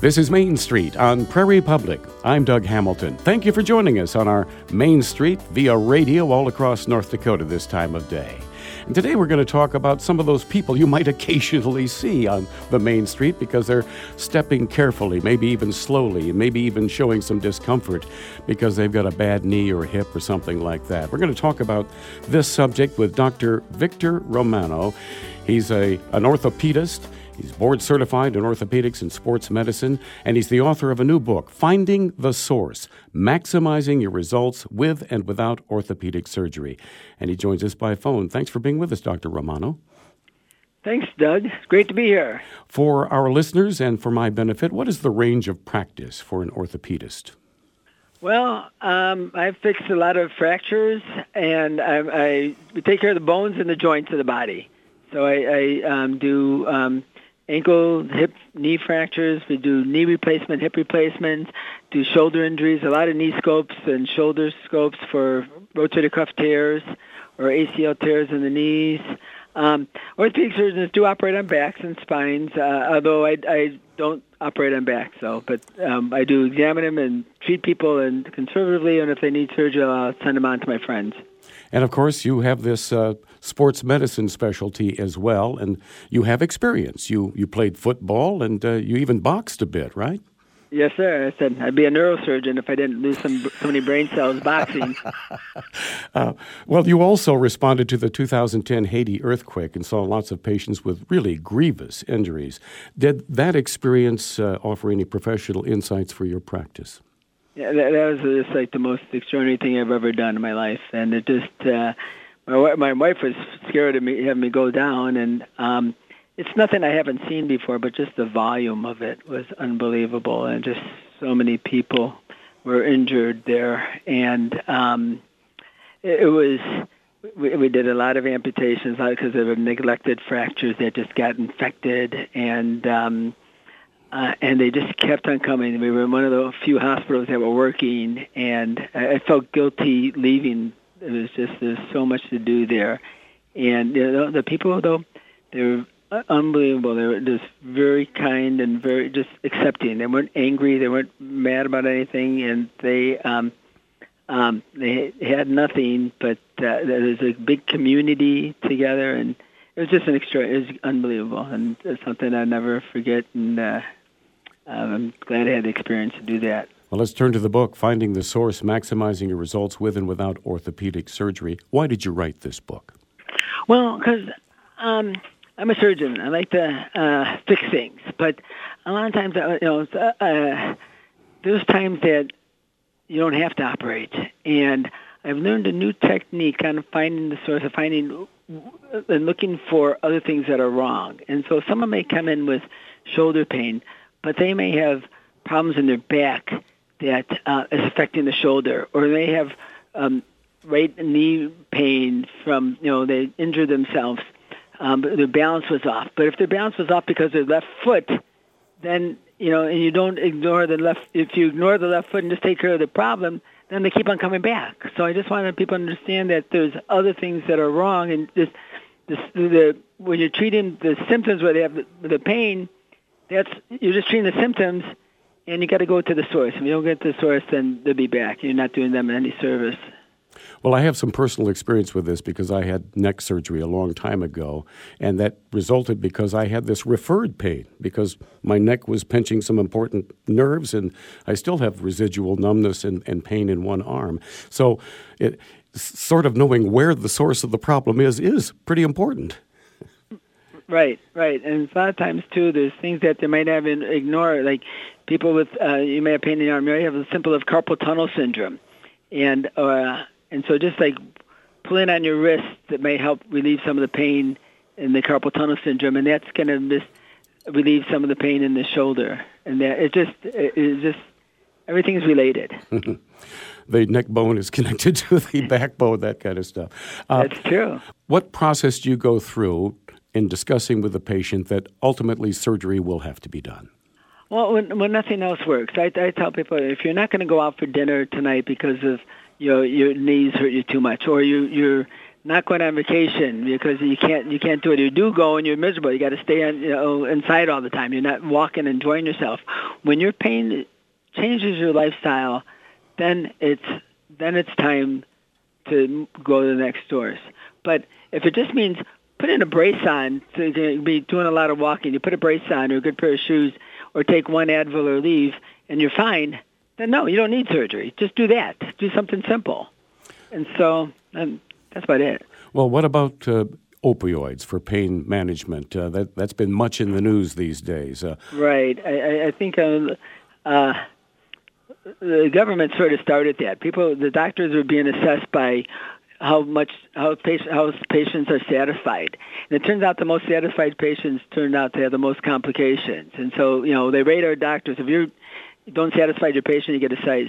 This is Main Street on Prairie Public. I'm Doug Hamilton. Thank you for joining us on our Main Street via radio all across North Dakota this time of day. And today we're going to talk about some of those people you might occasionally see on the Main Street because they're stepping carefully, maybe even slowly, and maybe even showing some discomfort because they've got a bad knee or hip or something like that. We're going to talk about this subject with Dr. Victor Romano. He's an orthopedist. He's board certified in orthopedics and sports medicine, and he's the author of a new book, Finding the Source, Maximizing Your Results with and Without Orthopedic Surgery. And he joins us by phone. Thanks for being with us, Dr. Romano. Thanks, Doug. It's great to be here. For our listeners and for my benefit, what is the range of practice for an orthopedist? Well, I've fixed a lot of fractures, and I take care of the bones and the joints of the body. So I do ankle, hip, knee fractures. We do knee replacement, hip replacements, do shoulder injuries, a lot of knee scopes and shoulder scopes for rotator cuff tears or ACL tears in the knees. Orthopedic surgeons do operate on backs and spines, although I don't operate on backs. But I do examine them and treat people and conservatively, and if they need surgery, I'll send them on to my friends. And, of course, you have this sports medicine specialty as well, and you have experience. You played football, and you even boxed a bit, right? Yes, sir. I said I'd be a neurosurgeon if I didn't lose so many brain cells boxing. Well, you also responded to the 2010 Haiti earthquake and saw lots of patients with really grievous injuries. Did that experience offer any professional insights for your practice? Yeah, that was just like the most extraordinary thing I've ever done in my life, and it just my wife was scared of me having me go down, and it's nothing I haven't seen before, but just the volume of it was unbelievable, and just so many people were injured there, and it was we did a lot of amputations because there were neglected fractures that just got infected, and they just kept on coming. We were in one of the few hospitals that were working, and I felt guilty leaving. It was just, there's so much to do there. And the people, though, they were unbelievable. They were just very kind and very just accepting. They weren't angry. They weren't mad about anything. And they had nothing, but there was a big community together. And it was just it was unbelievable. And it's something I'll never forget. And I'm glad I had the experience to do that. Well, let's turn to the book, Finding the Source, Maximizing Your Results with and Without Orthopedic Surgery. Why did you write this book? Well, because I'm a surgeon. I like to fix things. But a lot of times, there's times that you don't have to operate. And I've learned a new technique on finding the source, of finding and looking for other things that are wrong. And so someone may come in with shoulder pain, but they may have problems in their back that is affecting the shoulder, or they have right knee pain from, they injured themselves, but their balance was off. But if their balance was off because of their left foot, then, and you don't ignore the left, if you ignore the left foot and just take care of the problem, then they keep on coming back. So I just wanted people to understand that there's other things that are wrong, and when you're treating the symptoms where they have the pain, you're just treating the symptoms, and you got to go to the source. If you don't get to the source, then they'll be back. You're not doing them any service. Well, I have some personal experience with this because I had neck surgery a long time ago, and that resulted because I had this referred pain because my neck was pinching some important nerves, and I still have residual numbness and pain in one arm. So sort of knowing where the source of the problem is pretty important. Right. And a lot of times, too, there's things that they might have ignore, like people with, you may have pain in the arm, you may have a symptom of carpal tunnel syndrome. And so just like pulling on your wrist, that may help relieve some of the pain in the carpal tunnel syndrome, and that's going to relieve some of the pain in the shoulder. And that it's just everything's related. The neck bone is connected to the backbone, that kind of stuff. That's true. What process do you go through in discussing with the patient that ultimately surgery will have to be done? Well, when nothing else works, I tell people, if you're not going to go out for dinner tonight because of your knees hurt you too much, or you're not going on vacation because you can't do it. You do go and you're miserable. You got to stay inside all the time. You're not walking and enjoying yourself. When your pain changes your lifestyle, then it's time to go to the next source. But if it just means putting a brace on, so you're going to be doing a lot of walking, you put a brace on or a good pair of shoes or take one Advil or leave and you're fine, then no, you don't need surgery. Just do that. Do something simple. And so that's about it. Well, what about opioids for pain management? That's been much in the news these days. Right. I think the government sort of started that. The doctors were being assessed by how patients are satisfied. And it turns out the most satisfied patients turned out to have the most complications. And so, they rate our doctors. If you don't satisfy your patient, you get a size,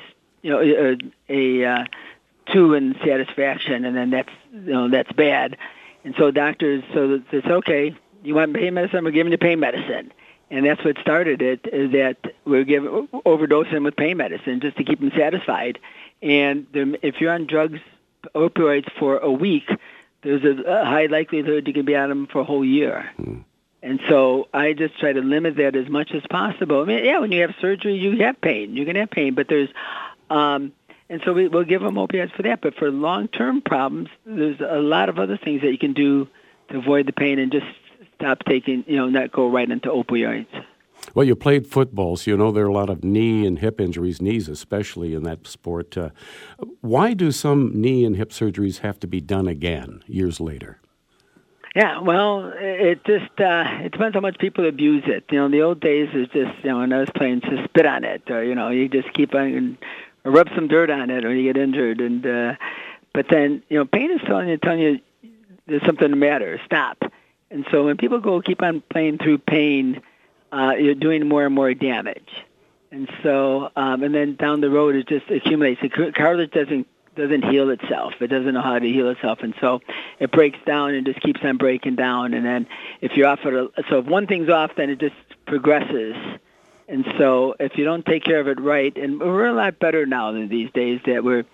a 2 in satisfaction, and then that's bad. And so doctors, it's okay. You want pain medicine? We're giving you pain medicine. And that's what started it, is that we're overdosing with pain medicine just to keep them satisfied. And if you're on drugs, opioids for a week, there's a high likelihood you can be on them for a whole year. And so I just try to limit that as much as possible. I mean, when you have surgery, you have pain. You're going to have pain, but there's and so we'll give them opioids for that. But for long-term problems, there's a lot of other things that you can do to avoid the pain and just stop taking, not go right into opioids. Well, you played football, so there are a lot of knee and hip injuries, knees especially in that sport. Why do some knee and hip surgeries have to be done again years later? Yeah, well, it just it depends how much people abuse it. In the old days, it's just, when I was playing, just spit on it, or, you just keep on and rub some dirt on it, or you get injured. And but then, pain is telling you there's something the matter. Stop. And so when people keep on playing through pain, you're doing more and more damage. And so, and then down the road, it just accumulates. The cartilage doesn't heal itself. It doesn't know how to heal itself, and so it breaks down and just keeps on breaking down. And then if you're off so if one thing's off, then it just progresses. And so if you don't take care of it right, and we're a lot better now than these days that we're,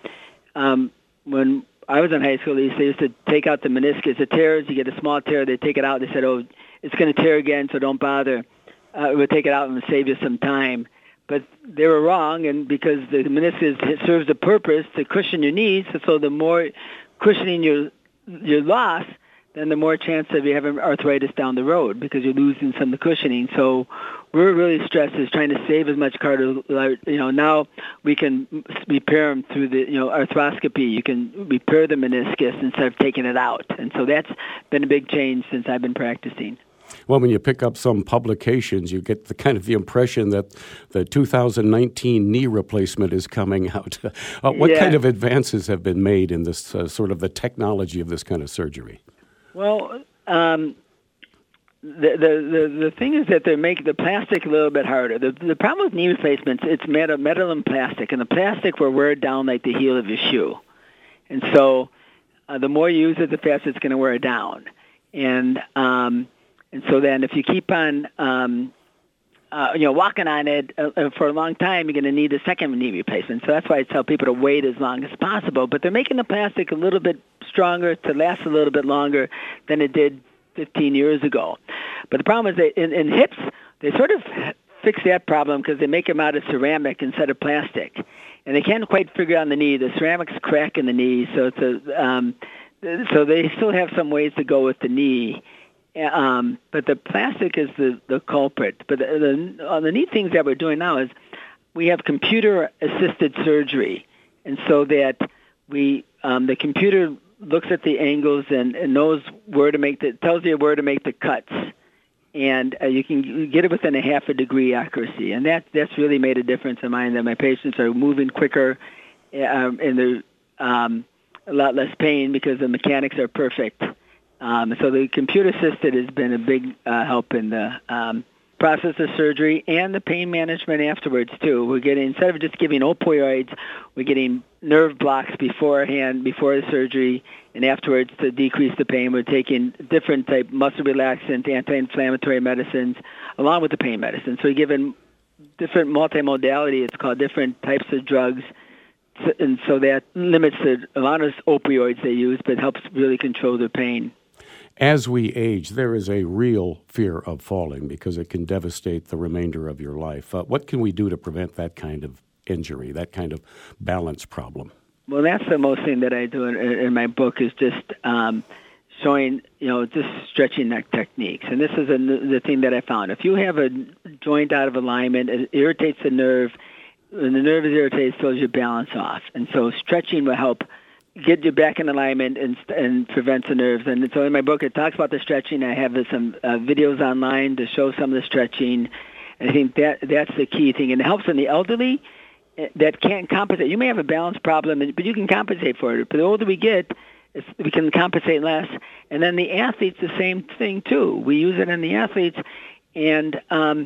when I was in high school, they used to take out the meniscus. The tears, you get a small tear, they take it out. They said, it's going to tear again, so don't bother. We'll take it out and save you some time. But they were wrong, and because the meniscus serves a purpose to cushion your knees, so the more cushioning your loss, then the more chance of you having arthritis down the road because you're losing some of the cushioning. So we're really stressed is trying to save as much cartilage. Now we can repair them through the arthroscopy. You can repair the meniscus instead of taking it out, and so that's been a big change since I've been practicing. Well, when you pick up some publications, you get the impression that the 2019 knee replacement is coming out. What kind of advances have been made in this sort of the technology of this kind of surgery? Well, the thing is that they make the plastic a little bit harder. The problem with knee replacements, it's metal and plastic, and the plastic will wear down like the heel of your shoe. And so the more you use it, the faster it's going to wear down. And so then if you keep on, walking on it for a long time, you're going to need a second knee replacement. So that's why I tell people to wait as long as possible. But they're making the plastic a little bit stronger to last a little bit longer than it did 15 years ago. But the problem is that in hips, they sort of fix that problem because they make them out of ceramic instead of plastic. And they can't quite figure out the knee. The ceramic's crack in the knee, so so they still have some ways to go with the knee. But the plastic is the culprit. But the neat things that we're doing now is we have computer-assisted surgery, and so that the computer looks at the angles and knows tells you where to make the cuts, and you can get it within a half a degree accuracy, and that's really made a difference in mine. That my patients are moving quicker, and they're a lot less pain because the mechanics are perfect. So the computer-assisted has been a big help in the process of surgery and the pain management afterwards, too. We're getting, instead of just giving opioids, we're getting nerve blocks before the surgery and afterwards to decrease the pain. We're taking different type muscle relaxant, anti-inflammatory medicines, along with the pain medicine. So we're giving different multimodality, it's called different types of drugs so that limits the amount of opioids they use, but helps really control their pain. As we age, there is a real fear of falling because it can devastate the remainder of your life. What can we do to prevent that kind of injury, that kind of balance problem? Well, that's the most thing that I do in my book is just showing, just stretching neck techniques. And this is the thing that I found. If you have a joint out of alignment, it irritates the nerve. When the nerve is irritated, it throws your balance off. And so stretching will help get you back in alignment and prevents the nerves. And so in my book, it talks about the stretching. I have some videos online to show some of the stretching. And I think that's the key thing. And it helps in the elderly that can't compensate. You may have a balance problem, but you can compensate for it. But the older we get, we can compensate less. And then the athletes, the same thing too. We use it in the athletes, and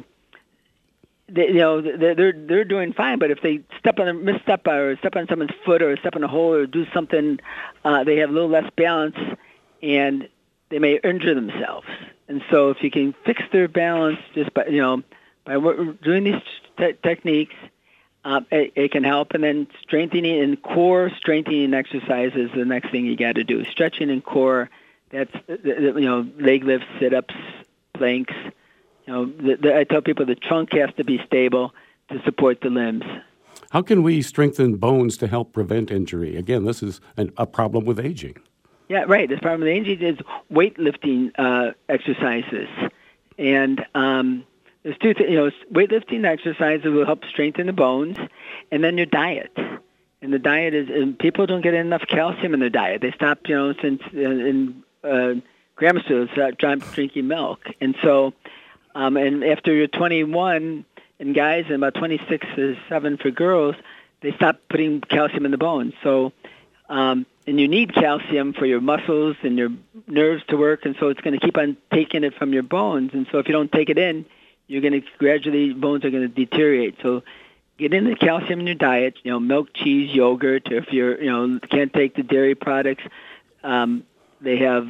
they're doing fine. But if they misstep or step on someone's foot or step in a hole or do something, they have a little less balance, and they may injure themselves. And so, if you can fix their balance just by doing these techniques, it can help. And then strengthening and core strengthening exercise is the next thing you got to do. Stretching and core. That's leg lifts, sit-ups, planks. I tell people the trunk has to be stable to support the limbs. How can we strengthen bones to help prevent injury? Again, this is a problem with aging. Yeah, right. This problem with aging is weightlifting exercises. And there's two things. Weightlifting exercises will help strengthen the bones, and then your diet. And the diet is people don't get enough calcium in their diet. They stop, since in grammar school, stop drinking milk. And so, and after you're 21 in guys and about 26 to 7 for girls, they stop putting calcium in the bones. So, and you need calcium for your muscles and your nerves to work, and so it's going to keep on taking it from your bones. And so if you don't take it in, you're going to bones are going to deteriorate. So get in the calcium in your diet, milk, cheese, yogurt. Or if you're, can't take the dairy products, they have,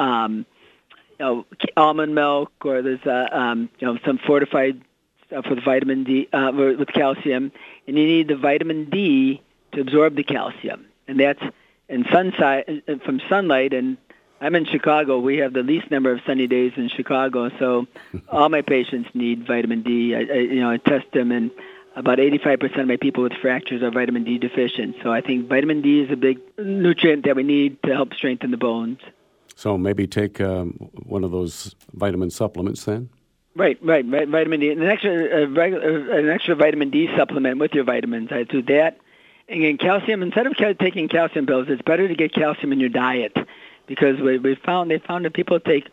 almond milk, or there's, some fortified stuff with vitamin D, with calcium. And you need the vitamin D to absorb the calcium. And that's from sunlight. And I'm in Chicago. We have the least number of sunny days in Chicago, so all my patients need vitamin D. I test them, and about 85% of my people with fractures are vitamin D deficient. So I think vitamin D is a big nutrient that we need to help strengthen the bones. So maybe take one of those vitamin supplements then? Right. Vitamin D, an extra vitamin D supplement with your vitamins. I do that. And again, calcium. Instead of taking calcium pills, it's better to get calcium in your diet. Because they found that people take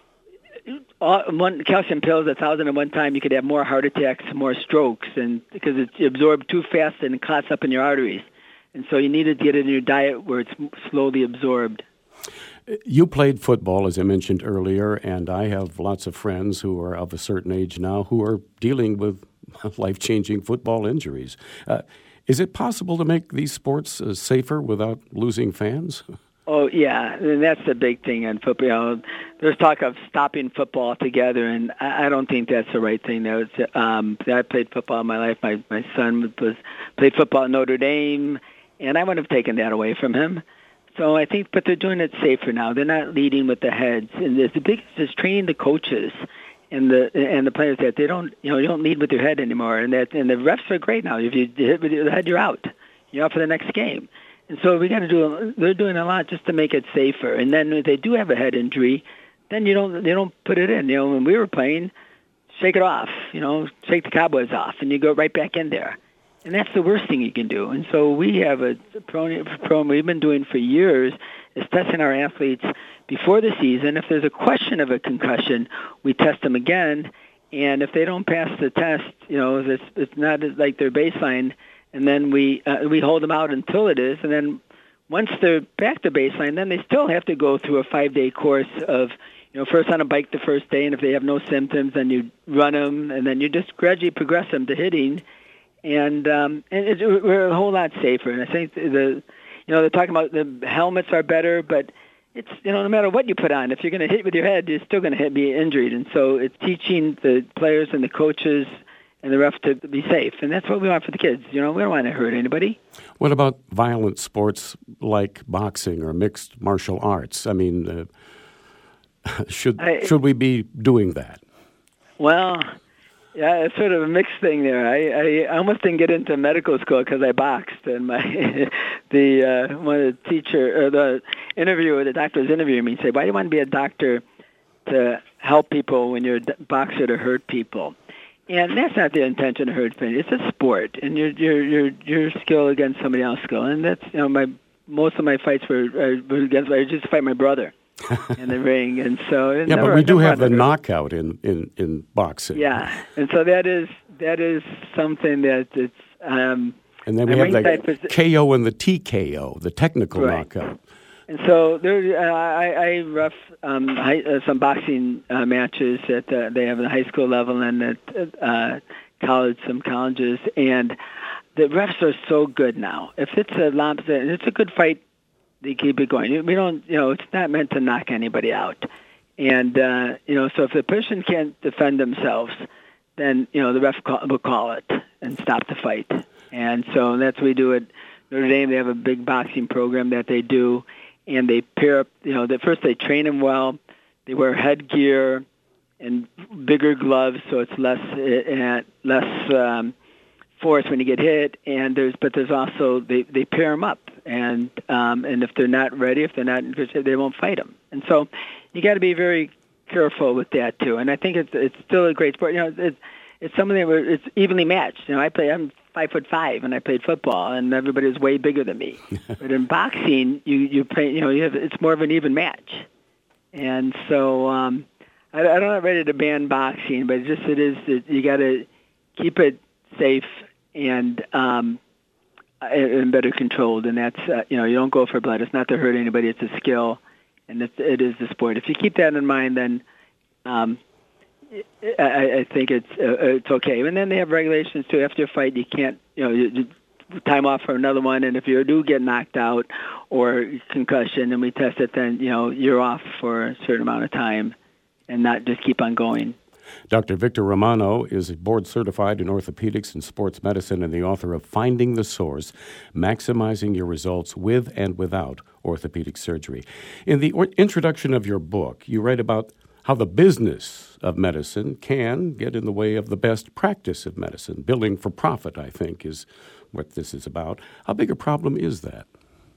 one calcium pills 1,000 at one time, you could have more heart attacks, more strokes, and because it's absorbed too fast and it clots up in your arteries. And so you need to get it in your diet where it's slowly absorbed. You played football, as I mentioned earlier, and I have lots of friends who are of a certain age now who are dealing with life-changing football injuries. Is it possible to make these sports safer without losing fans? Oh, yeah, and that's the big thing in football. There's talk of stopping football altogether, and I don't think that's the right thing. I played football in my life. My son played football at Notre Dame, and I wouldn't have taken that away from him. So I think, but they're doing it safer now. They're not leading with the heads, and the biggest is training the coaches and the players that they don't, you don't lead with your head anymore, and the refs are great now. If you hit with your head, you're out. You're out for the next game. And so they're doing a lot just to make it safer. And then if they do have a head injury, then they don't put it in. When we were playing, shake it off, shake the cobwebs off, and you go right back in there. And that's the worst thing you can do. And so we have a program we've been doing for years is testing our athletes before the season. If there's a question of a concussion, we test them again. And if they don't pass the test, it's not like their baseline. And then we hold them out until it is, and then once they're back to baseline, then they still have to go through a 5-day course of, first on a bike the first day, and if they have no symptoms, then you run them, and then you just gradually progress them to hitting, and we're a whole lot safer. And I think they're talking about the helmets are better, but it's no matter what you put on, if you're going to hit with your head, you're still going to be injured, and so it's teaching the players and the coaches and the ref to be safe. And that's what we want for the kids. We don't want to hurt anybody. What about violent sports like boxing or mixed martial arts? I mean, should we be doing that? Well, yeah, it's sort of a mixed thing there. I almost didn't get into medical school because I boxed, and one of the teacher or the interviewer, the doctor was interviewing me, said, "Why do you want to be a doctor to help people when you're a boxer to hurt people?" And that's not the intention to hurt people. It's a sport, and your skill against somebody else's skill, and that's most of my fights were against. I just fight my brother in the ring, and so but we do have the knockout in boxing. Yeah, and so that is something that it's. And then we have the KO and the TKO, the technical knockout. And so I ref some boxing matches that they have at the high school level and at some colleges, and the refs are so good now. If it's it's a good fight, they keep it going. We don't, it's not meant to knock anybody out, and so if the person can't defend themselves, then the ref will call it and stop the fight. And so that's what we do at Notre Dame. They have a big boxing program that they do. And they pair up, first they train them well. They wear headgear and bigger gloves, so it's less force when you get hit. And there's also they pair them up, and if they're not ready, if they're not in good shape, they won't fight them. And so you got to be very careful with that too. And I think it's still a great sport. It's something where it's evenly matched. I'm 5'5", and I played football, and everybody was way bigger than me. But in boxing, you play, it's more of an even match. And so I'm not ready to ban boxing, but you got to keep it safe and better controlled. And that's you don't go for blood. It's not to hurt anybody. It's a skill, and it is the sport. If you keep that in mind, then I think it's okay. And then they have regulations too. After a fight, you can't you time off for another one. And if you do get knocked out or concussion, and we test it, then you're off for a certain amount of time, and not just keep on going. Dr. Victor Romano is board certified in orthopedics and sports medicine and the author of Finding the Source, Maximizing Your Results with and Without Orthopedic Surgery. In the introduction of your book, you write about how the business of medicine can get in the way of the best practice of medicine. Billing for profit, I think, is what this is about. How big a problem is that?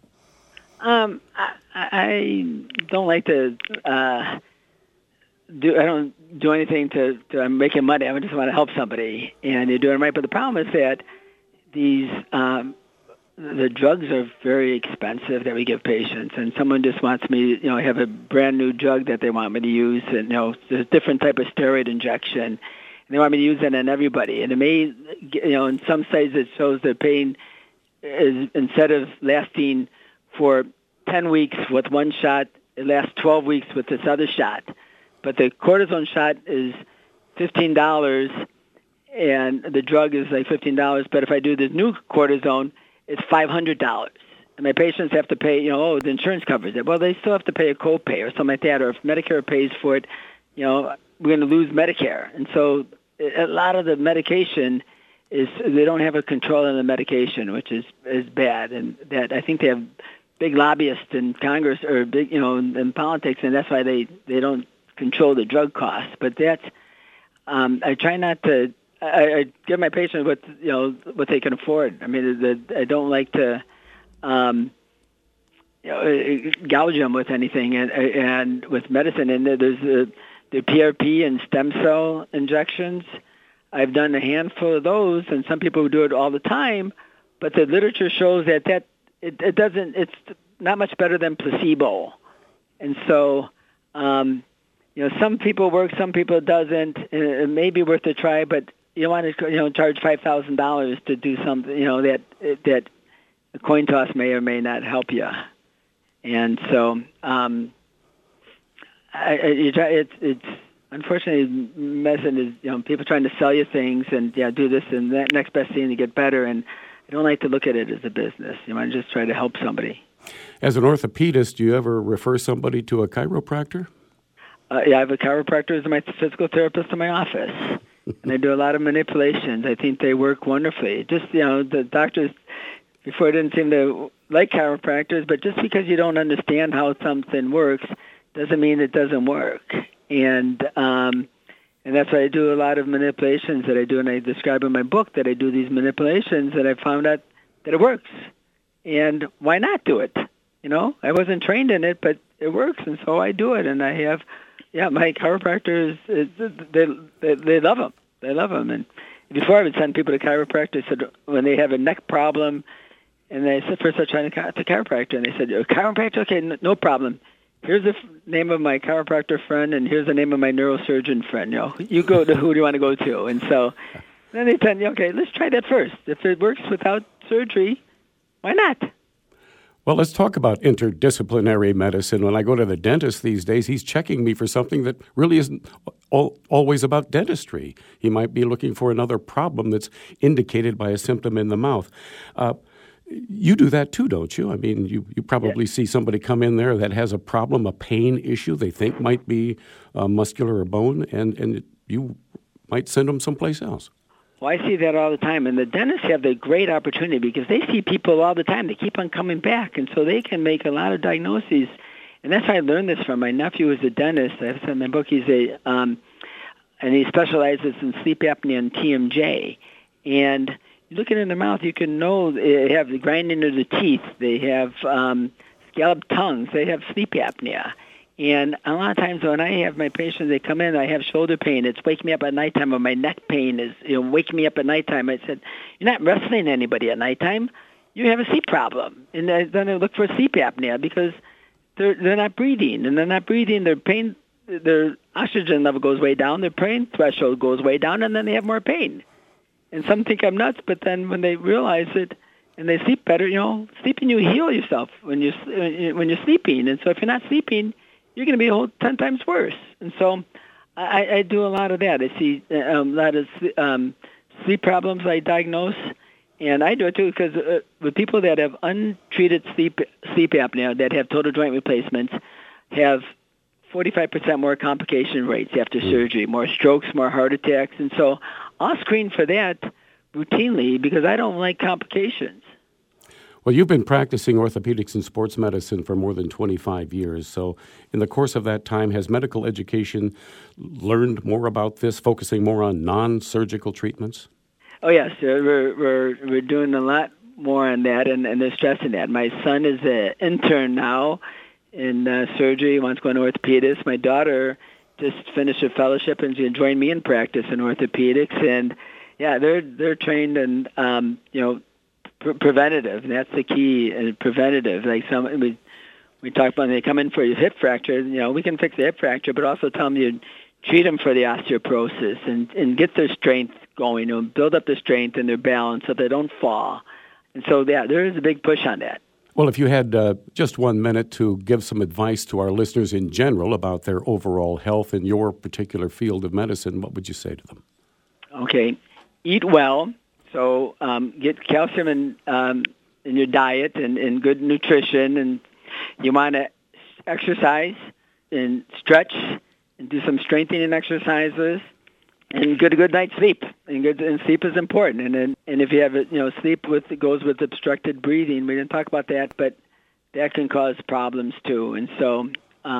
I don't like to I don't do anything to I'm making money. I just want to help somebody, and you're doing it right. But the problem is that these the drugs are very expensive that we give patients, and someone just wants me, have a brand new drug that they want me to use, and there's a different type of steroid injection, and they want me to use it on everybody. And it may, in some studies it shows that pain is, instead of lasting for 10 weeks with one shot, it lasts 12 weeks with this other shot. But the cortisone shot is $15, and the drug is like $15. But if I do this new cortisone, it's $500. And my patients have to pay, the insurance covers it. Well, they still have to pay a copay or something like that. Or if Medicare pays for it, we're going to lose Medicare. And so a lot of the medication they don't have a control on the medication, which is bad. And that I think they have big lobbyists in Congress or big, in politics, and that's why they don't control the drug costs. But that's, I try not to, I give my patients what they can afford. I mean, I don't like to gouge them with anything, and with medicine. And there's the PRP and stem cell injections. I've done a handful of those, and some people do it all the time. But the literature shows that it doesn't. It's not much better than placebo. And so, some people work, some people it doesn't. It may be worth a try, but you don't want to charge $5,000 to do something that a coin toss may or may not help you. And so it's unfortunately medicine is people trying to sell you things and do this and that next best thing to get better, and I don't like to look at it as a business. I just try to help somebody. As an orthopedist, do you ever refer somebody to a chiropractor? I have a chiropractor as my physical therapist in my office. and I do a lot of manipulations. I think they work wonderfully. Just, the doctors before didn't seem to like chiropractors, but just because you don't understand how something works doesn't mean it doesn't work. And that's why I do a lot of manipulations that I do, and I describe in my book that I do these manipulations, and I found out that it works. And why not do it? I wasn't trained in it, but it works, and so I do it. And I have, my chiropractors, they love them. They love them. And before I would send people to chiropractors, I said when they have a neck problem, and they said first I tried to chiropractor, and they said, chiropractor, okay, no problem. Here's the name of my chiropractor friend, and here's the name of my neurosurgeon friend. You go to who do you want to go to? And so then they tell me, okay, let's try that first. If it works without surgery, why not? Well, let's talk about interdisciplinary medicine. When I go to the dentist these days, he's checking me for something that really isn't always about dentistry. He might be looking for another problem that's indicated by a symptom in the mouth. You do that too, don't you? I mean, you probably see somebody come in there that has a problem, a pain issue they think might be muscular or bone, and you might send them someplace else. Well, I see that all the time, and the dentists have the great opportunity because they see people all the time. They keep on coming back, and so they can make a lot of diagnoses. And that's how I learned this from my nephew, who's a dentist. I have said in my book he's and he specializes in sleep apnea and TMJ. And you look in their mouth, you can know they have the grinding of the teeth. They have scalloped tongues. They have sleep apnea. And a lot of times when I have my patients, they come in, I have shoulder pain. It's waking me up at nighttime, or my neck pain is waking me up at nighttime. I said, you're not wrestling anybody at nighttime. You have a sleep problem. And then I look for sleep apnea because they're not breathing. And they're not breathing. Their oxygen level goes way down. Their pain threshold goes way down, and then they have more pain. And some think I'm nuts, but then when they realize it and they sleep better, sleeping, you heal yourself when you're sleeping. And so if you're not sleeping, you're going to be a whole 10 times worse. And so I do a lot of that. I see a lot of sleep problems I diagnose, and I do it too because with people that have untreated sleep apnea, that have total joint replacements, have 45% more complication rates after surgery, more strokes, more heart attacks. And so I'll screen for that routinely because I don't like complications. Well, you've been practicing orthopedics and sports medicine for more than 25 years. So in the course of that time, has medical education learned more about this, focusing more on non-surgical treatments? Oh, yes. We're doing a lot more on that, and they're stressing that. My son is an intern now in surgery. He wants to go into orthopedics. My daughter just finished a fellowship and she joined me in practice in orthopedics. And, they're trained in, preventative. And that's the key, preventative. Like we talk about when they come in for your hip fracture, we can fix the hip fracture, but also tell them you treat them for the osteoporosis and get their strength going, build up the strength and their balance so they don't fall. And so, there is a big push on that. Well, if you had just 1 minute to give some advice to our listeners in general about their overall health in your particular field of medicine, what would you say to them? Okay. Eat well. So get calcium in your diet and good nutrition. And you want to exercise and stretch and do some strengthening exercises. And get a good night's sleep, and sleep is important. And if you have sleep goes with obstructed breathing. We didn't talk about that, but that can cause problems too. And so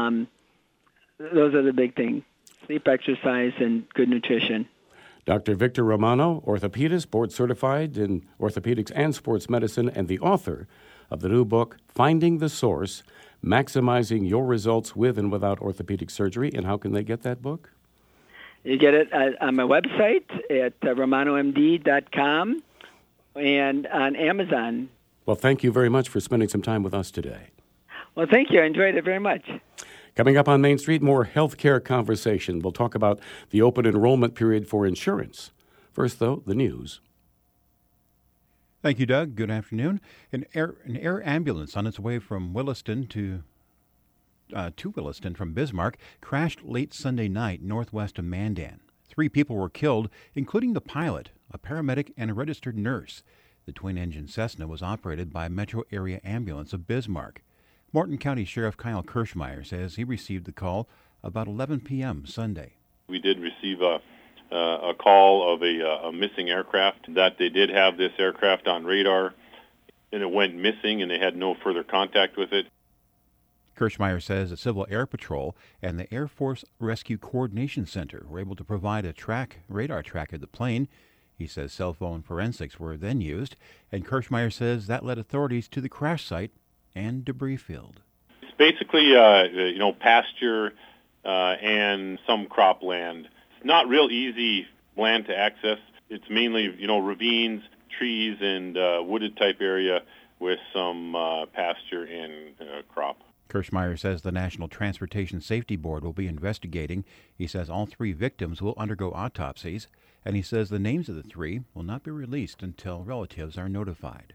those are the big things: sleep, exercise, and good nutrition. Dr. Victor Romano, orthopedist, board certified in orthopedics and sports medicine, and the author of the new book, Finding the Source: Maximizing Your Results with and Without Orthopedic Surgery. And how can they get that book? You get it on my website at romanomd.com and on Amazon. Well, thank you very much for spending some time with us today. Well, thank you. I enjoyed it very much. Coming up on Main Street, more healthcare conversation. We'll talk about the open enrollment period for insurance. First, though, the news. Thank you, Doug. Good afternoon. An air ambulance on its way from Williston to Williston from Bismarck crashed late Sunday night northwest of Mandan. 3 people were killed, including the pilot, a paramedic, and a registered nurse. The twin-engine Cessna was operated by Metro Area Ambulance of Bismarck. Morton County Sheriff Kyle Kirschmeyer says he received the call about 11 p.m. Sunday. We did receive a a call of a missing aircraft, that they did have this aircraft on radar, and it went missing, and they had no further contact with it. Kirschmeyer says the Civil Air Patrol and the Air Force Rescue Coordination Center were able to provide a radar track of the plane. He says cell phone forensics were then used, and Kirschmeyer says that led authorities to the crash site and debris field. It's basically, pasture and some cropland. It's not real easy land to access. It's mainly, ravines, trees, and wooded type area with some pasture and crop. Kirschmeyer says the National Transportation Safety Board will be investigating. He says all 3 victims will undergo autopsies, and he says the names of the 3 will not be released until relatives are notified.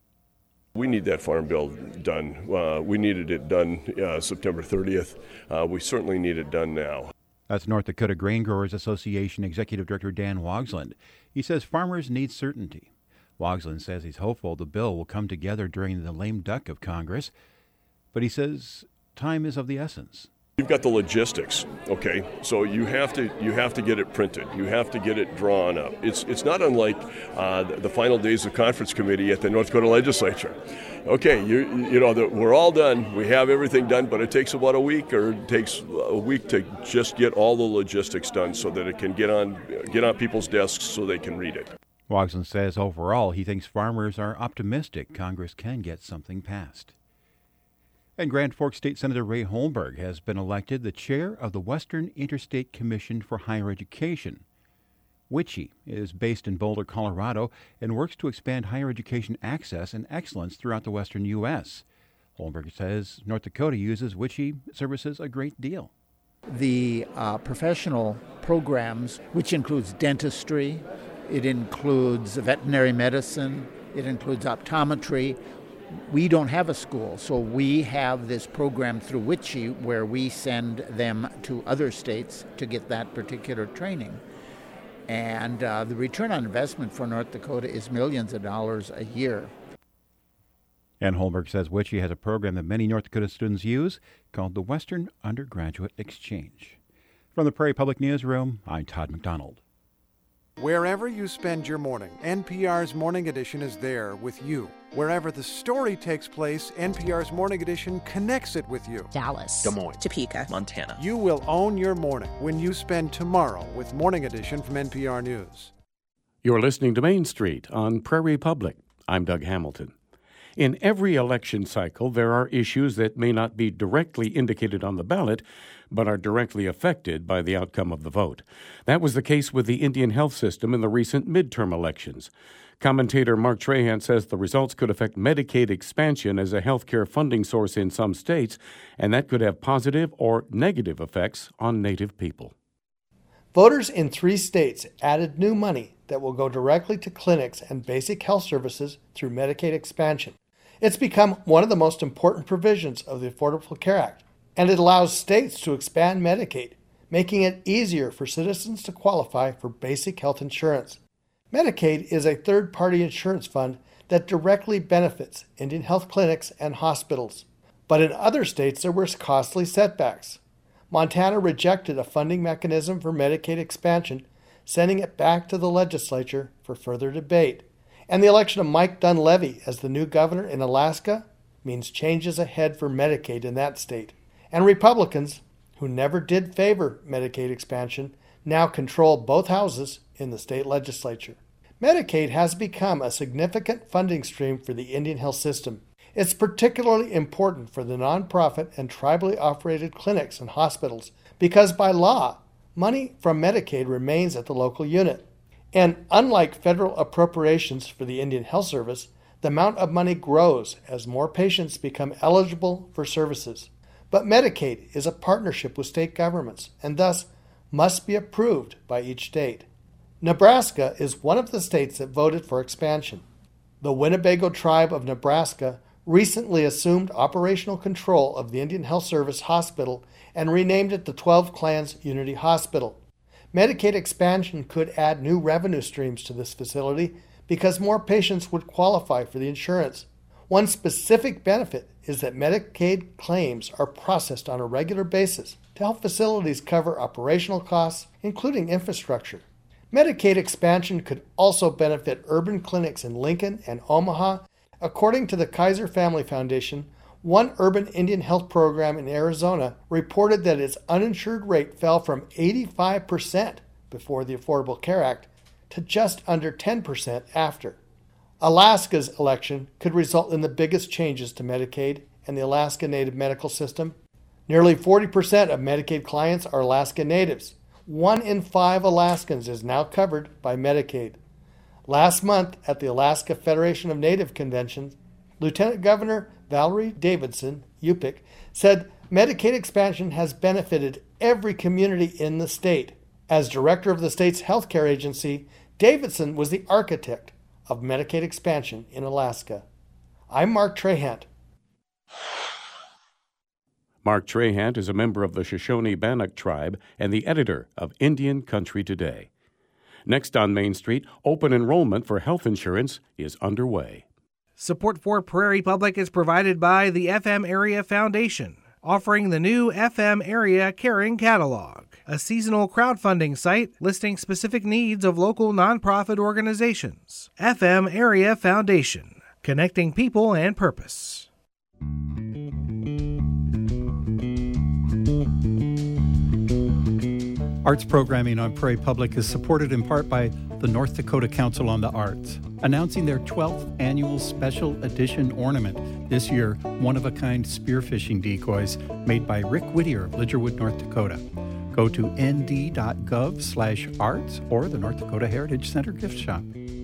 We need that farm bill done. We needed it done September 30th. We certainly need it done now. That's North Dakota Grain Growers Association Executive Director Dan Wogsland. He says farmers need certainty. Wogsland says he's hopeful the bill will come together during the lame duck of Congress, but he says time is of the essence. You've got the logistics, okay? So you have to get it printed. You have to get it drawn up. It's not unlike the final days of conference committee at the North Dakota legislature. Okay, we're all done. We have everything done, but it takes about a week, or it takes a week to just get all the logistics done so that it can get on people's desks so they can read it. Wogsland says overall he thinks farmers are optimistic Congress can get something passed. And Grand Forks State Senator Ray Holmberg has been elected the chair of the Western Interstate Commission for Higher Education. WICHE is based in Boulder, Colorado, and works to expand higher education access and excellence throughout the western U.S. Holmberg says North Dakota uses WICHE services a great deal. The professional programs, which includes dentistry, it includes veterinary medicine, it includes optometry. We don't have a school, so we have this program through WICHE where we send them to other states to get that particular training. And the return on investment for North Dakota is millions of dollars a year. And Holmberg says WICHE has a program that many North Dakota students use called the Western Undergraduate Exchange. From the Prairie Public Newsroom, I'm Todd McDonald. Wherever you spend your morning, NPR's Morning Edition is there with you. Wherever the story takes place, NPR's Morning Edition connects it with you. Dallas, Des Moines, Topeka, Montana. You will own your morning when you spend tomorrow with Morning Edition from NPR News. You're listening to Main Street on Prairie Public. I'm Doug Hamilton. In every election cycle, there are issues that may not be directly indicated on the ballot, but are directly affected by the outcome of the vote. That was the case with the Indian health system in the recent midterm elections. Commentator Mark Trahan says the results could affect Medicaid expansion as a healthcare funding source in some states, and that could have positive or negative effects on Native people. Voters in 3 states added new money that will go directly to clinics and basic health services through Medicaid expansion. It's become one of the most important provisions of the Affordable Care Act, and it allows states to expand Medicaid, making it easier for citizens to qualify for basic health insurance. Medicaid is a third-party insurance fund that directly benefits Indian health clinics and hospitals. But in other states, there were costly setbacks. Montana rejected a funding mechanism for Medicaid expansion, sending it back to the legislature for further debate. And the election of Mike Dunleavy as the new governor in Alaska means changes ahead for Medicaid in that state. And Republicans, who never did favor Medicaid expansion, now control both houses in the state legislature. Medicaid has become a significant funding stream for the Indian health system. It's particularly important for the nonprofit and tribally operated clinics and hospitals because by law, money from Medicaid remains at the local unit. And unlike federal appropriations for the Indian Health Service, the amount of money grows as more patients become eligible for services. But Medicaid is a partnership with state governments and thus must be approved by each state. Nebraska is one of the states that voted for expansion. The Winnebago tribe of Nebraska recently assumed operational control of the Indian Health Service Hospital and renamed it the 12 Clans Unity Hospital. Medicaid expansion could add new revenue streams to this facility because more patients would qualify for the insurance. One specific benefit is that Medicaid claims are processed on a regular basis to help facilities cover operational costs, including infrastructure. Medicaid expansion could also benefit urban clinics in Lincoln and Omaha. According to the Kaiser Family Foundation, one urban Indian health program in Arizona reported that its uninsured rate fell from 85% before the Affordable Care Act to just under 10% after. Alaska's election could result in the biggest changes to Medicaid and the Alaska Native medical system. Nearly 40% of Medicaid clients are Alaska Natives. 1 in 5 Alaskans is now covered by Medicaid. Last month at the Alaska Federation of Native Convention, Lieutenant Governor Valerie Davidson, Yupik, said Medicaid expansion has benefited every community in the state. As director of the state's healthcare agency, Davidson was the architect of Medicaid expansion in Alaska. I'm Mark Trahant. Mark Trahant is a member of the Shoshone-Bannock tribe and the editor of Indian Country Today. Next on Main Street, open enrollment for health insurance is underway. Support for Prairie Public is provided by the FM Area Foundation, offering the new FM Area Caring Catalog, a seasonal crowdfunding site listing specific needs of local nonprofit organizations. FM Area Foundation, connecting people and purpose. Arts programming on Prairie Public is supported in part by the North Dakota Council on the Arts, announcing their 12th annual special edition ornament. This year, one-of-a-kind spearfishing decoys made by Rick Whittier of Lidgerwood, North Dakota. Go to nd.gov/arts or the North Dakota Heritage Center gift shop.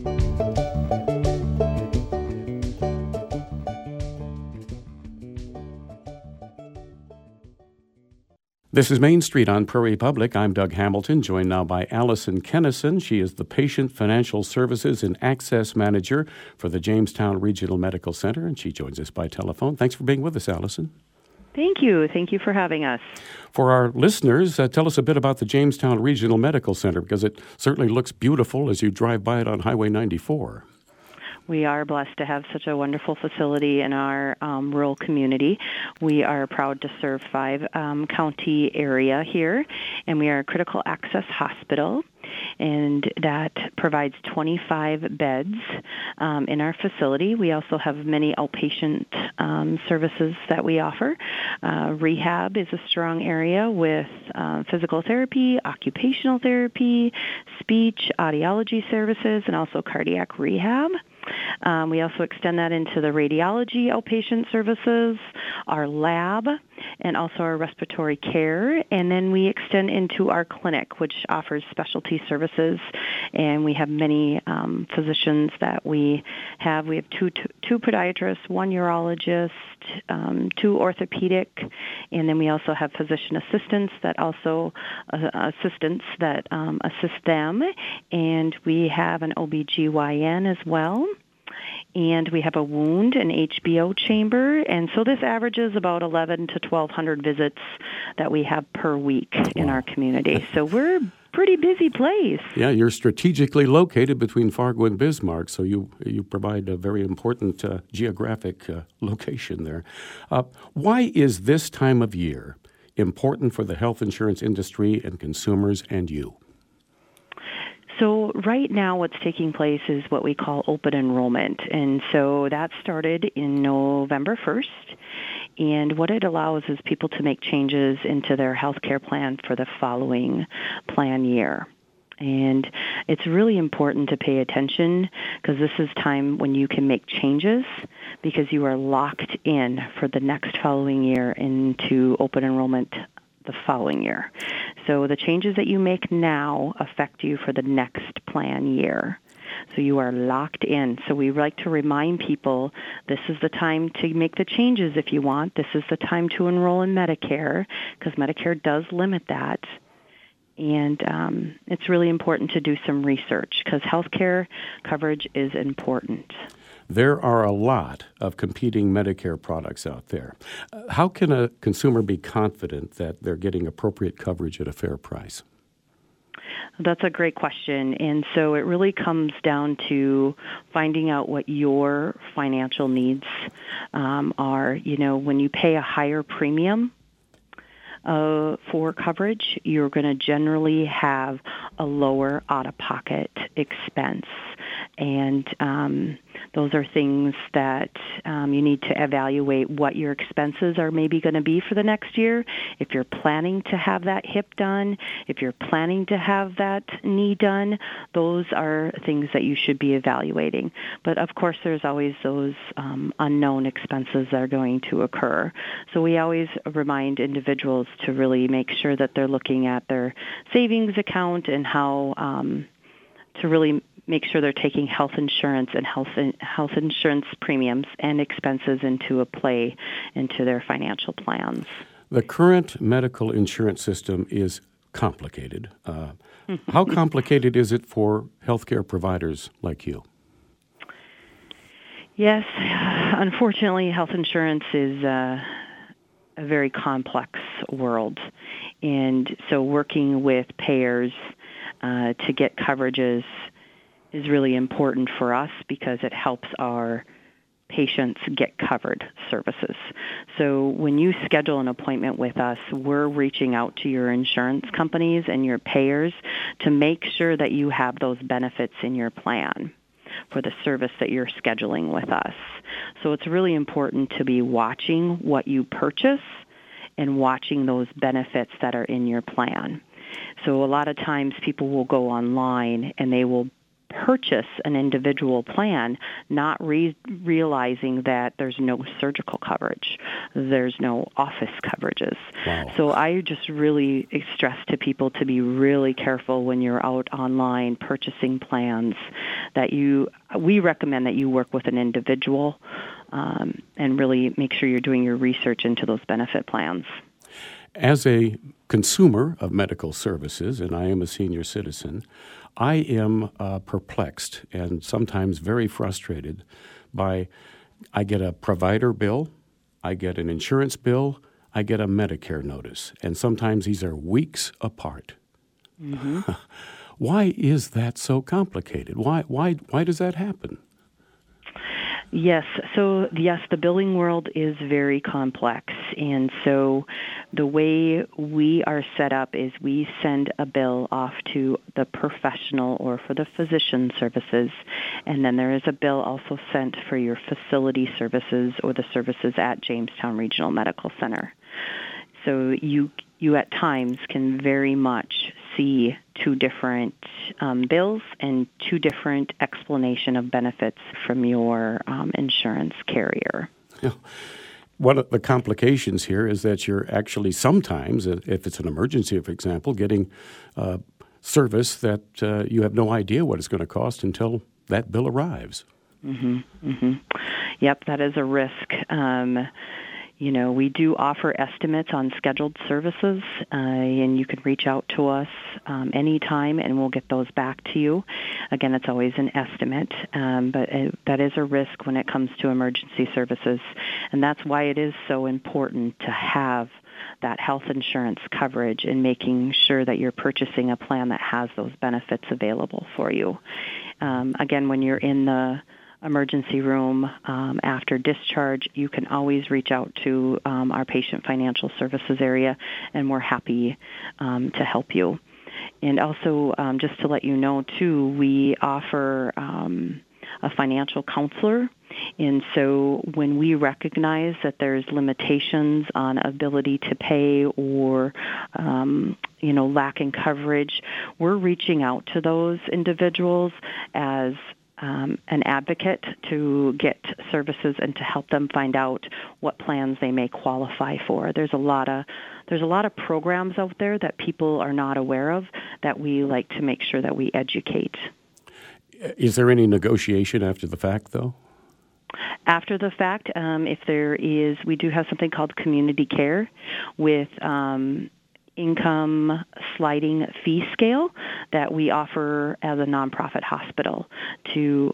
This is Main Street on Prairie Public. I'm Doug Hamilton, joined now by Allison Kennison. She is the Patient Financial Services and Access Manager for the Jamestown Regional Medical Center, and she joins us by telephone. Thanks for being with us, Allison. Thank you. Thank you for having us. For our listeners, tell us a bit about the Jamestown Regional Medical Center, because it certainly looks beautiful as you drive by it on Highway 94. We are blessed to have such a wonderful facility in our rural community. We are proud to serve 5 county area here, and we are a critical access hospital, and that provides 25 beds in our facility. We also have many outpatient services that we offer. Rehab is a strong area with physical therapy, occupational therapy, speech, audiology services, and also cardiac rehab. We also extend that into the radiology outpatient services, our lab, and also our respiratory care. And then we extend into our clinic, which offers specialty services. And we have many physicians that we have. We have two podiatrists, 1 urologist, 2 orthopedic, and then we also have physician assistants that also assist them. And we have an OBGYN as well. And we have a wound and HBO chamber. And so this averages about 11 to 1,200 visits that we have per week in our community. So we're a pretty busy place. Yeah, you're strategically located between Fargo and Bismarck, so you provide a very important geographic location there. Why is this time of year important for the health insurance industry and consumers and you? So right now what's taking place is what we call open enrollment. And so that started in November 1st. And what it allows is people to make changes into their health care plan for the following plan year. And it's really important to pay attention because this is time when you can make changes because you are locked in for the next following year into open enrollment the following year. So the changes that you make now affect you for the next plan year. So you are locked in. So we like to remind people this is the time to make the changes if you want. This is the time to enroll in Medicare because Medicare does limit that. And it's really important to do some research because healthcare coverage is important. There are a lot of competing Medicare products out there. How can a consumer be confident that they're getting appropriate coverage at a fair price? That's a great question. And so it really comes down to finding out what your financial needs are. You know, when you pay a higher premium for coverage, you're going to generally have a lower out-of-pocket expense. And those are things that you need to evaluate what your expenses are maybe going to be for the next year. If you're planning to have that hip done, if you're planning to have that knee done, those are things that you should be evaluating. But of course, there's always those unknown expenses that are going to occur. So we always remind individuals to really make sure that they're looking at their savings account and how to really make sure they're taking health insurance and health insurance premiums and expenses into their financial plans. The current medical insurance system is complicated. How complicated is it for healthcare providers like you? Yes, unfortunately, health insurance is a very complex world. And so working with payers to get coverages is really important for us because it helps our patients get covered services. So when you schedule an appointment with us, we're reaching out to your insurance companies and your payers to make sure that you have those benefits in your plan for the service that you're scheduling with us. So it's really important to be watching what you purchase and watching those benefits that are in your plan. So a lot of times people will go online and they will purchase an individual plan, not realizing that there's no surgical coverage, there's no office coverages. Wow. So I just really stress to people to be really careful when you're out online purchasing plans. We recommend that you work with an individual and really make sure you're doing your research into those benefit plans. As a consumer of medical services, and I am a senior citizen, I am perplexed and sometimes very frustrated by I get a provider bill, I get an insurance bill, I get a Medicare notice, and sometimes these are weeks apart. Mm-hmm. Why is that so complicated? Why does that happen? Yes. So, yes, the billing world is very complex. And so the way we are set up is we send a bill off to the professional or for the physician services. And then there is a bill also sent for your facility services or the services at Jamestown Regional Medical Center. So you at times can very much see two different bills and two different explanation of benefits from your insurance carrier. Yeah. One of the complications here is that you're actually sometimes, if it's an emergency, for example, getting service that you have no idea what it's going to cost until that bill arrives. Mm-hmm. Mm-hmm. Yep, that is a risk. We do offer estimates on scheduled services, and you can reach out to us anytime, and we'll get those back to you. Again, it's always an estimate, but that is a risk when it comes to emergency services, and that's why it is so important to have that health insurance coverage and making sure that you're purchasing a plan that has those benefits available for you. Again, when you're in the emergency room after discharge, you can always reach out to our patient financial services area, and we're happy to help you. And also, just to let you know, too, we offer a financial counselor. And so when we recognize that there's limitations on ability to pay or, lacking coverage, we're reaching out to those individuals as an advocate to get services and to help them find out what plans they may qualify for. There's a lot of programs out there that people are not aware of that we like to make sure that we educate. Is there any negotiation after the fact, though? After the fact, if there is, we do have something called community care with income sliding fee scale that we offer as a nonprofit hospital to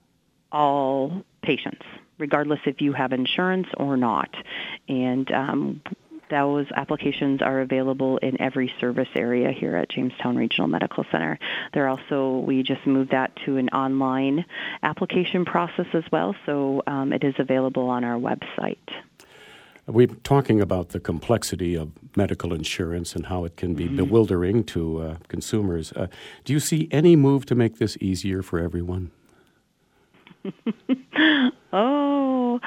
all patients, regardless if you have insurance or not. And those applications are available in every service area here at Jamestown Regional Medical Center. We just moved that to an online application process as well, so it is available on our website. We're talking about the complexity of medical insurance and how it can be bewildering to consumers. Do you see any move to make this easier for everyone? Oh,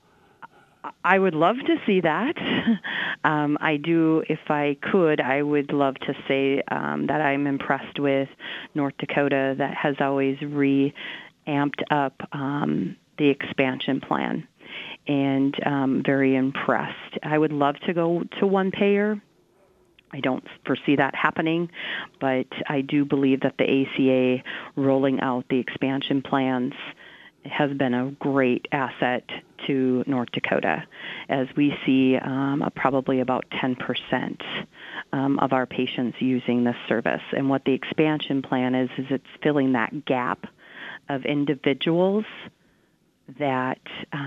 I would love to see that. I do, if I could, I would love to say that I'm impressed with North Dakota that has always reamped up the expansion plan, and very impressed. I would love to go to one payer. I don't foresee that happening, but I do believe that the ACA rolling out the expansion plans has been a great asset to North Dakota, as we see probably about 10% of our patients using this service. And what the expansion plan is it's filling that gap of individuals that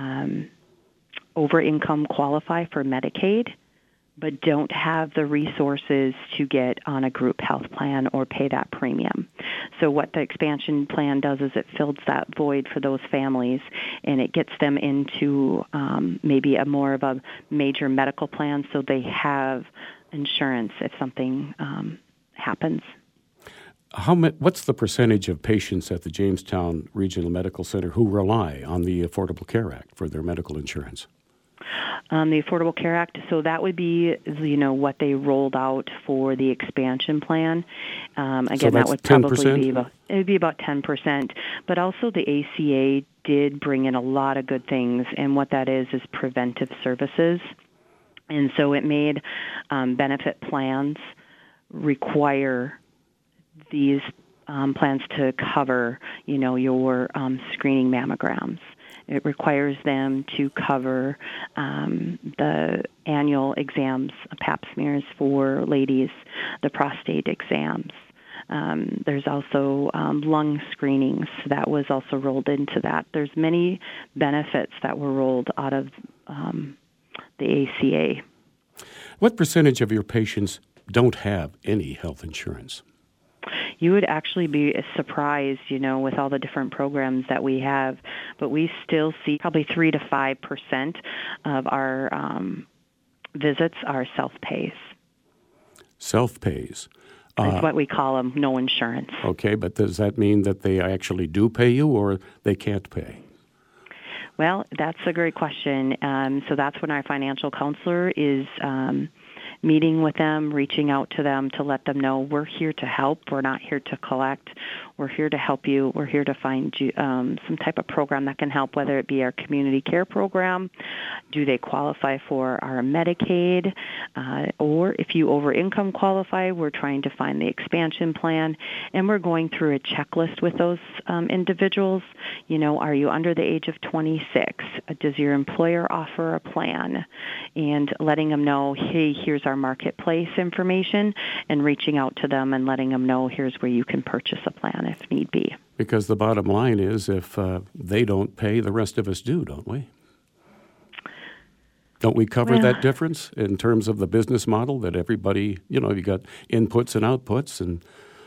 over-income qualify for Medicaid, but don't have the resources to get on a group health plan or pay that premium. So what the expansion plan does is it fills that void for those families, and it gets them into maybe a more of a major medical plan so they have insurance if something happens. What's the percentage of patients at the Jamestown Regional Medical Center who rely on the Affordable Care Act for their medical insurance? The Affordable Care Act, so that would be, what they rolled out for the expansion plan. Again, so that would 10%? probably be about 10%. But also the ACA did bring in a lot of good things, and what that is preventive services. And so it made benefit plans require these plans to cover, your screening mammograms. It requires them to cover the annual exams, pap smears for ladies, the prostate exams. There's also lung screenings that was also rolled into that. There's many benefits that were rolled out of the ACA. What percentage of your patients don't have any health insurance? You would actually be surprised, with all the different programs that we have, but we still see probably 3 to 5% of our visits are self-pays. Self-pays? That's what we call them, no insurance. Okay, but does that mean that they actually do pay you or they can't pay? Well, that's a great question. So that's when our financial counselor is meeting with them, reaching out to them to let them know we're here to help. We're not here to collect. We're here to help you. We're here to find you some type of program that can help, whether it be our community care program. Do they qualify for our Medicaid? Or if you over-income qualify, we're trying to find the expansion plan. And we're going through a checklist with those individuals. Are you under the age of 26? Does your employer offer a plan? And letting them know, hey, here's our marketplace information, and reaching out to them and letting them know here's where you can purchase a plan if need be. Because the bottom line is if they don't pay, the rest of us do, don't we? Don't we cover that difference in terms of the business model that everybody, you got inputs and outputs and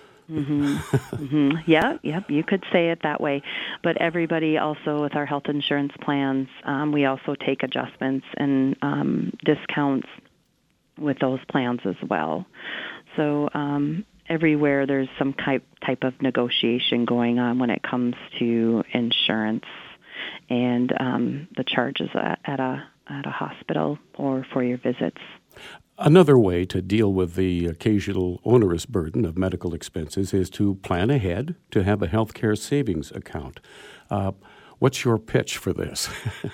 Yeah, you could say it that way. But everybody also with our health insurance plans, we also take adjustments and discounts with those plans as well. So everywhere there's some type of negotiation going on when it comes to insurance and the charges at a hospital or for your visits. Another way to deal with the occasional onerous burden of medical expenses is to plan ahead, to have a healthcare savings account. What's your pitch for this?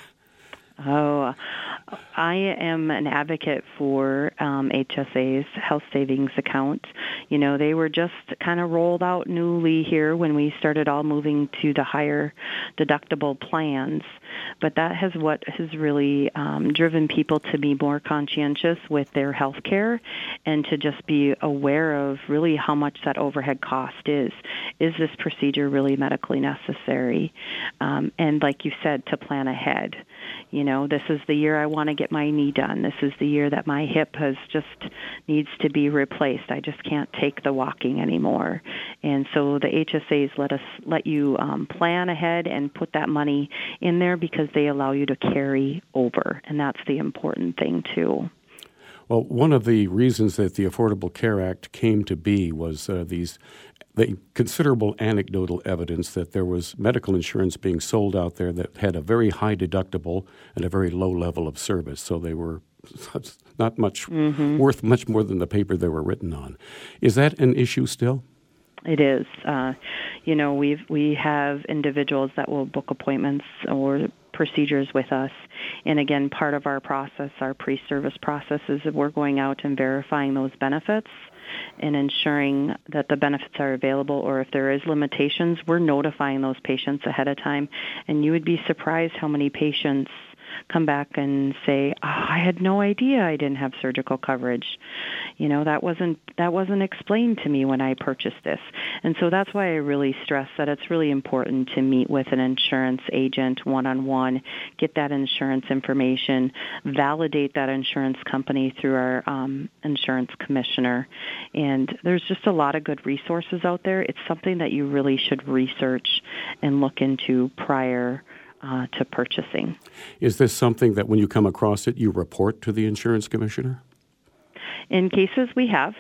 I am an advocate for HSA's health savings account. They were just kind of rolled out newly here when we started all moving to the higher deductible plans. But that has really driven people to be more conscientious with their health care and to just be aware of really how much that overhead cost is. Is this procedure really medically necessary? And like you said, to plan ahead. This is the year I want to get my knee done. This is the year that my hip needs to be replaced. I just can't take the walking anymore. And so the HSAs let you plan ahead and put that money in there because they allow you to carry over, and that's the important thing too. Well, one of the reasons that the Affordable Care Act came to be was the considerable anecdotal evidence that there was medical insurance being sold out there that had a very high deductible and a very low level of service. So they were not much worth much more than the paper they were written on. Is that an issue still? It is. We have individuals that will book appointments or procedures with us. And again, part of our process, our pre-service process, is that we're going out and verifying those benefits and ensuring that the benefits are available, or if there is limitations, we're notifying those patients ahead of time. And you would be surprised how many patients come back and say, I had no idea I didn't have surgical coverage. That wasn't explained to me when I purchased this. And so that's why I really stress that it's really important to meet with an insurance agent one-on-one, get that insurance information, validate that insurance company through our insurance commissioner. And there's just a lot of good resources out there. It's something that you really should research and look into prior to purchasing. Is this something that when you come across it, you report to the insurance commissioner? In cases we have,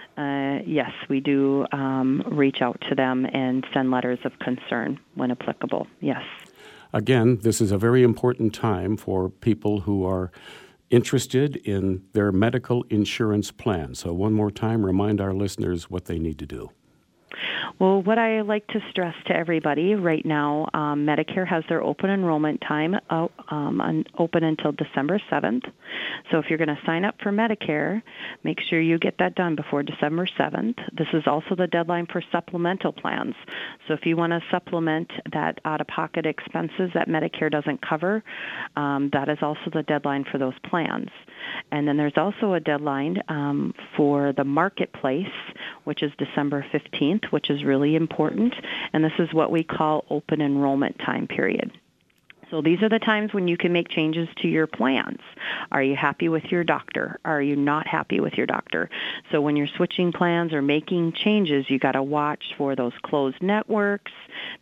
yes, we do reach out to them and send letters of concern when applicable, yes. Again, this is a very important time for people who are interested in their medical insurance plan. So one more time, remind our listeners what they need to do. Well, what I like to stress to everybody right now, Medicare has their open enrollment time open until December 7th. So if you're going to sign up for Medicare, make sure you get that done before December 7th. This is also the deadline for supplemental plans. So if you want to supplement that out-of-pocket expenses that Medicare doesn't cover, that is also the deadline for those plans. And then there's also a deadline for the marketplace, which is December 15th, which is really important. And this is what we call open enrollment time period. So these are the times when you can make changes to your plans. Are you happy with your doctor? Are you not happy with your doctor? So when you're switching plans or making changes, you got to watch for those closed networks,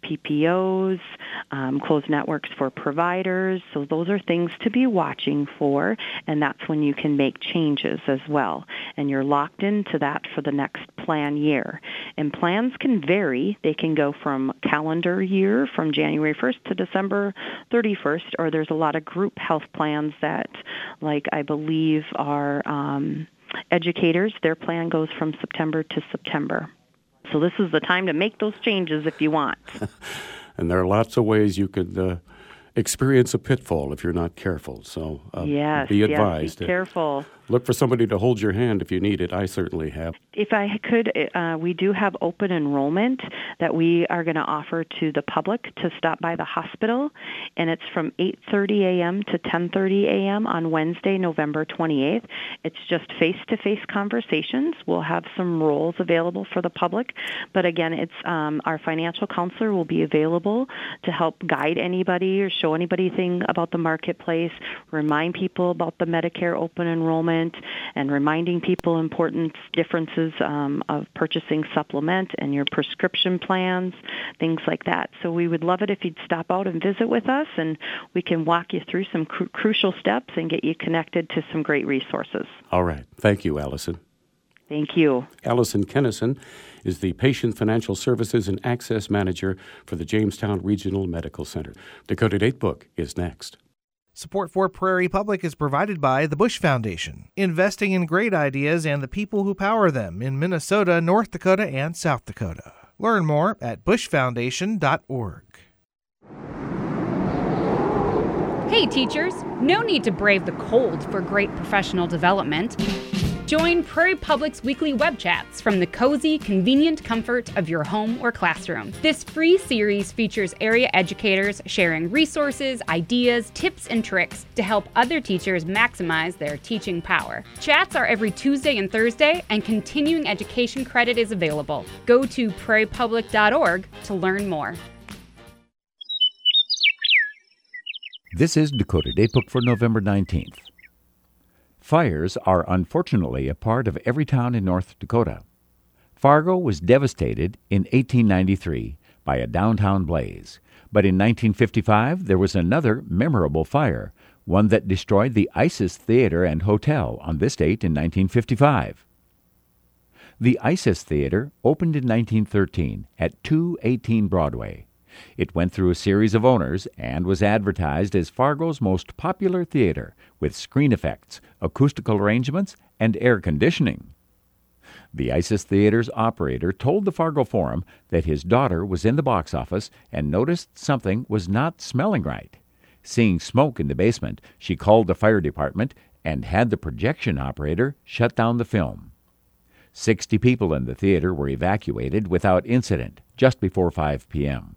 PPOs, closed networks for providers. So those are things to be watching for, and that's when you can make changes as well. And you're locked into that for the next plan year. And plans can vary. They can go from calendar year, from January 1st to December 31st, or there's a lot of group health plans that, like I believe, are educators. Their plan goes from September to September. So this is the time to make those changes if you want. And there are lots of ways you could experience a pitfall if you're not careful. So be advised. Be careful. Look for somebody to hold your hand if you need it. I certainly have. If I could, we do have open enrollment that we are going to offer to the public to stop by the hospital, and it's from 8:30 a.m. to 10:30 a.m. on Wednesday, November 28th. It's just face-to-face conversations. We'll have some roles available for the public, but again, it's our financial counselor will be available to help guide anybody or show anybody anything about the marketplace, remind people about the Medicare open enrollment, and reminding people important differences of purchasing supplement and your prescription plans, things like that. So we would love it if you'd stop out and visit with us, and we can walk you through some crucial steps and get you connected to some great resources. All right. Thank you, Allison. Thank you. Allison Kennison is the Patient Financial Services and Access Manager for the Jamestown Regional Medical Center. Dakota Datebook is next. Support for Prairie Public is provided by the Bush Foundation, investing in great ideas and the people who power them in Minnesota, North Dakota, and South Dakota. Learn more at bushfoundation.org. Hey teachers, no need to brave the cold for great professional development. Join Prairie Public's weekly web chats from the cozy, convenient comfort of your home or classroom. This free series features area educators sharing resources, ideas, tips, and tricks to help other teachers maximize their teaching power. Chats are every Tuesday and Thursday, and continuing education credit is available. Go to prairiepublic.org to learn more. This is Dakota Datebook for November 19th. Fires are unfortunately a part of every town in North Dakota. Fargo was devastated in 1893 by a downtown blaze, but in 1955 there was another memorable fire, one that destroyed the Isis Theater and Hotel on this date in 1955. The Isis Theater opened in 1913 at 218 Broadway. It went through a series of owners and was advertised as Fargo's most popular theater, with screen effects, acoustical arrangements, and air conditioning. The Isis Theater's operator told the Fargo Forum that his daughter was in the box office and noticed something was not smelling right. Seeing smoke in the basement, she called the fire department and had the projection operator shut down the film. 60 people in the theater were evacuated without incident just before 5 p.m.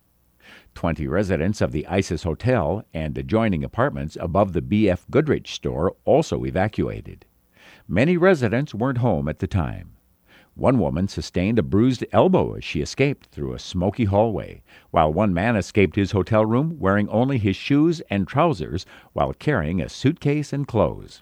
20 residents of the Isis Hotel and adjoining apartments above the B.F. Goodrich store also evacuated. Many residents weren't home at the time. One woman sustained a bruised elbow as she escaped through a smoky hallway, while one man escaped his hotel room wearing only his shoes and trousers while carrying a suitcase and clothes.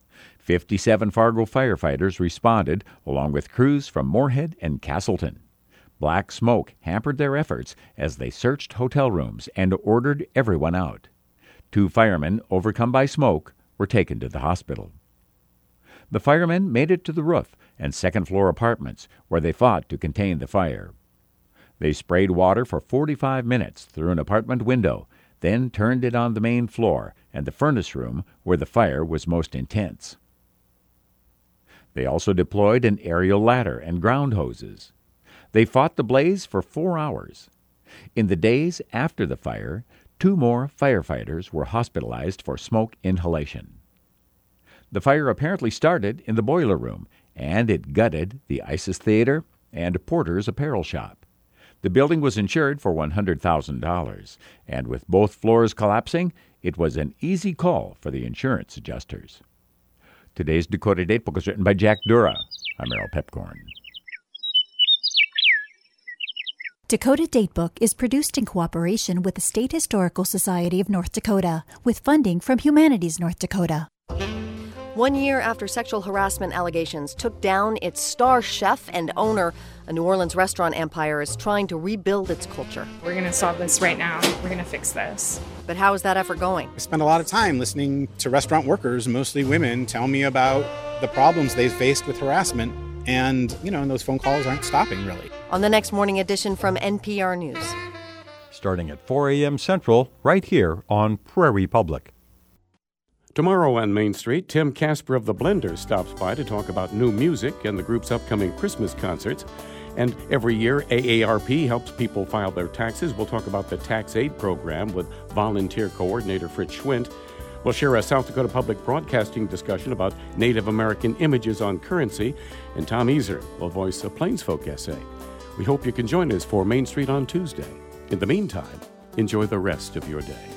57 Fargo firefighters responded, along with crews from Moorhead and Castleton. Black smoke hampered their efforts as they searched hotel rooms and ordered everyone out. 2 firemen, overcome by smoke, were taken to the hospital. The firemen made it to the roof and second-floor apartments, where they fought to contain the fire. They sprayed water for 45 minutes through an apartment window, then turned it on the main floor and the furnace room where the fire was most intense. They also deployed an aerial ladder and ground hoses. They fought the blaze for 4 hours. In the days after the fire, 2 more firefighters were hospitalized for smoke inhalation. The fire apparently started in the boiler room, and it gutted the Isis Theater and Porter's apparel shop. The building was insured for $100,000, and with both floors collapsing, it was an easy call for the insurance adjusters. Today's Dakota Datebook was written by Jack Dura. I'm Errol Pepcorn. Dakota Datebook is produced in cooperation with the State Historical Society of North Dakota, with funding from Humanities North Dakota. 1 year after sexual harassment allegations took down its star chef and owner, a New Orleans restaurant empire is trying to rebuild its culture. We're going to solve this right now. We're going to fix this. But how is that effort going? I spend a lot of time listening to restaurant workers, mostly women, tell me about the problems they've faced with harassment. And, and those phone calls aren't stopping, really. On the next morning edition from NPR News. Starting at 4 a.m. Central, right here on Prairie Public. Tomorrow on Main Street, Tim Casper of the Blenders stops by to talk about new music and the group's upcoming Christmas concerts. And every year, AARP helps people file their taxes. We'll talk about the Tax Aid program with volunteer coordinator Fritz Schwint. We'll share a South Dakota Public Broadcasting discussion about Native American images on currency, and Tom Easer will voice a Plainsfolk essay. We hope you can join us for Main Street on Tuesday. In the meantime, enjoy the rest of your day.